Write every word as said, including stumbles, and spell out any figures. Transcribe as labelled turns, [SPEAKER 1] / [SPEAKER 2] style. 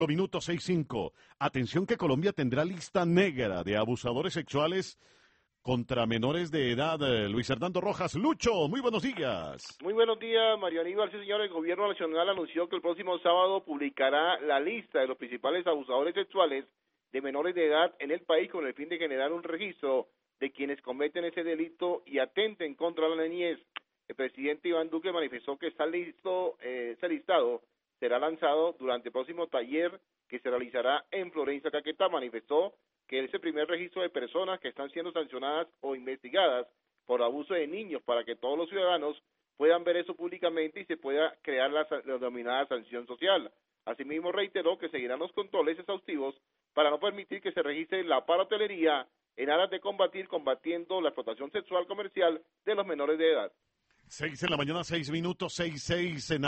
[SPEAKER 1] Minuto seis cinco. Atención que Colombia tendrá lista negra de abusadores sexuales contra menores de edad. Eh, Luis Hernando Rojas. Lucho, muy buenos días.
[SPEAKER 2] Muy buenos días, Mario Aníbal. Sí, señor, el gobierno nacional anunció que el próximo sábado publicará la lista de los principales abusadores sexuales de menores de edad en el país con el fin de generar un registro de quienes cometen ese delito y atenten contra la niñez. El presidente Iván Duque manifestó que está listo, eh, ese listado será lanzado durante el próximo taller que se realizará en Florencia, Caquetá. Manifestó que es el primer registro de personas que están siendo sancionadas o investigadas por abuso de niños para que todos los ciudadanos puedan ver eso públicamente y se pueda crear la, la denominada sanción social. Asimismo, reiteró que seguirán los controles exhaustivos para no permitir que se registre la parahotelería en aras de combatir combatiendo la explotación sexual comercial de los menores de edad.
[SPEAKER 1] Seis en la mañana, seis minutos, seis, seis en